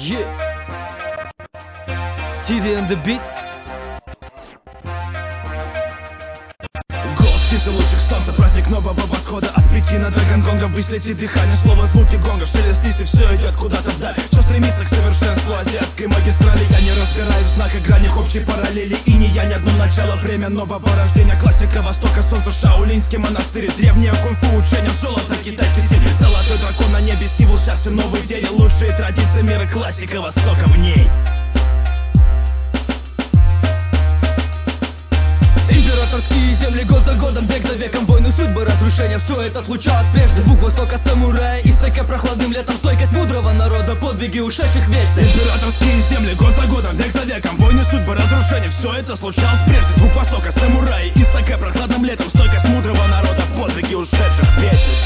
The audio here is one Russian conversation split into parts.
Yeah. Stevie and the beat. Голос птицы, лучик солнца, праздник нового восхода. От Пекина до Гонконга взлетит дыхание, слово, звуки гонга, шелест листьев, все идет куда-то вдаль. Все стремится к совершенству азиатской магистрали. Я не разбираю в знаках, гранях общей параллели. И не я, ни одно начало, время нового рождения. Классика Востока, солнце, шаолинский монастырь. Древнее кунг-фу учение, золото, китайский стиль. Золотой дракон на небе, символ счастья, новый день. Лучшие традиции мира, классика Востока в ней. Императорские земли год за годом, век за веком, войны, судьбы, разрушения. Все это случалось прежде. Звук Востока, самурая, Исэкэ прохладным летом. Стойкость мудрого народа, подвиги ушедших вечность. Императорские земли год за годом, век за веком, войны, судьбы, разрушения. Все это случалось прежде. Звук Востока, самурая, Исэкэ прохладным летом. Стойкость мудрого народа, подвиги ушедших вечность.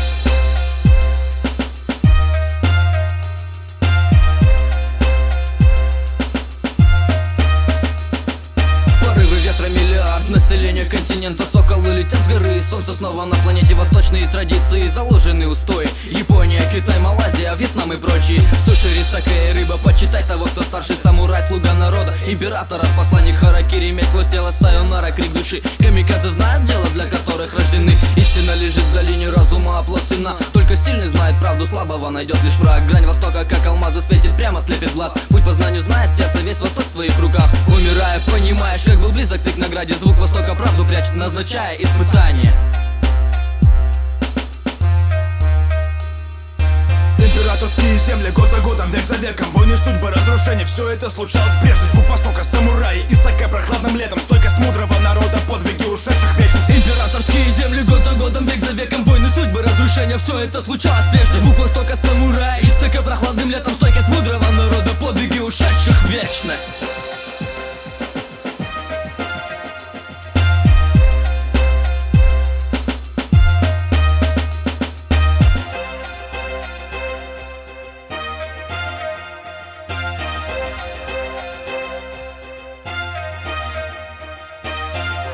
Миллиард населения континента, соколы летят с горы. Солнце снова на планете, восточные традиции, заложенные устои. Япония, Китай, Малайзия, Вьетнам и прочие. Суши, рисаке и рыба, почитай того, кто старший. Самурай, слуга народа, императора, посланник харакири. Месть сквозь тело, сайонара, крик души. Камикадзе знают дело, для которых рождены. Истина лежит в долине разума, оплот темна. Только сильный знает правду, слабого найдет лишь враг. Грань Востока, как алмазы, светит прямо, слепит глаз. Путь по знанию знает сердце, весь Восток в твоих руках. Умирая, понимаешь, как был близок ты к награде. Звук Востока правду прячет, назначая испытание. Императорские земли год за годом, век за веком, войны, судьбы, разрушения. Все это случалось прежде. Звук Востока, самураи, Исэкэ прохладным летом. Стойкость мудрого народа, подвиги ушедших вечность. Императорские земли год за годом, век за веком, войны, судьбы, разрушения. Все это случалось прежде. Звук Востока, самурая, Исэкэ прохладным летом. Стойкость мудрого народа, подвиги ушедших вечность.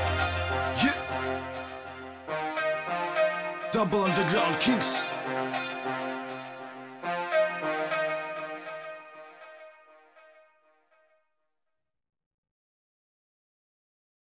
Double Underground Kings.